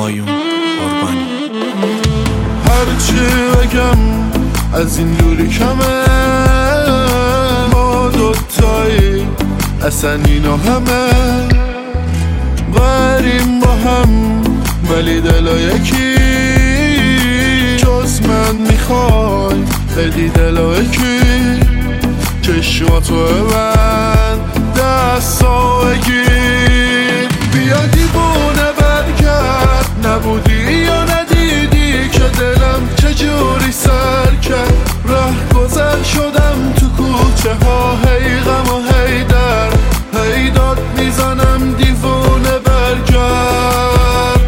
همایون قربانی. هرچی بگم از این دوری کمه، ما دوتایی اصلا اینا همه غریم با هم، ولی دلا یکی جز من میخوای بدی دلا یکی. چشماتو ببند دستا بگیر، بیا دیوونه برگرد، نبودی یا ندیدی که دلم چجوری سر کرد. ره گذر شدم تو کوچه ها، هی غم و هی در هی داد میزنم دیوونه برگرد.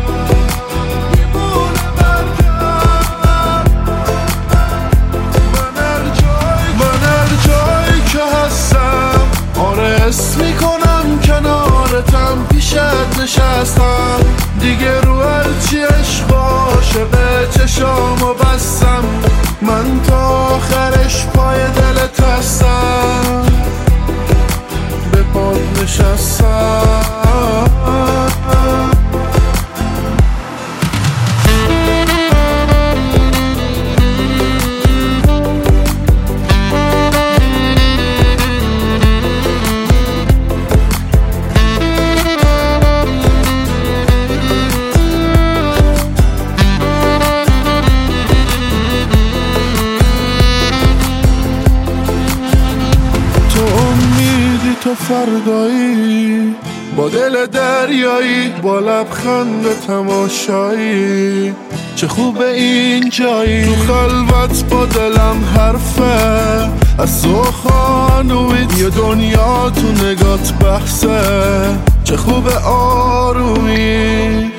من هر جایی که هستم آرس میکنم کنارتم، پیشت نشستم دیگه رو هرچی عشق عاشق چشامو بستم. من تا آخرش پای دلت هستم، به پات نشستم. تو فردایی با دل دریایی، با لبخند تماشایی، چه خوبه این جایی. تو خلوت با دلم حرفه از تو خانویت، یه دنیا تو نگات بحثه، چه خوبه آرومی.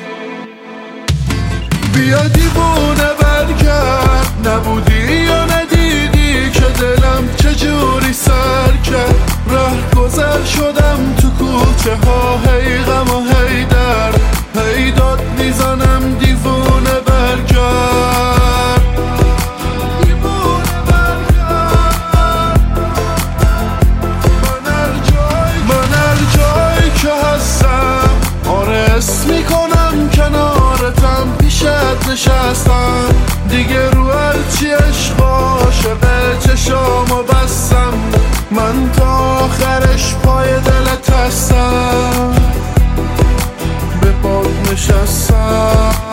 بیا دیوونه برگرد، نبودی یا ندیدی که دلم چجوری سر کرد. ره گذر شدم تو کوچه ها، هی غم و هی در هی داد میزنم دیوونه برگرد. من هر جایی که هستم آرس میکنم کنارتم، پیشت نشستم دیگه رو هرچی عشق عاشق چشامو بستم. من تا آخرش پای دلت هستم، به پات نشستم.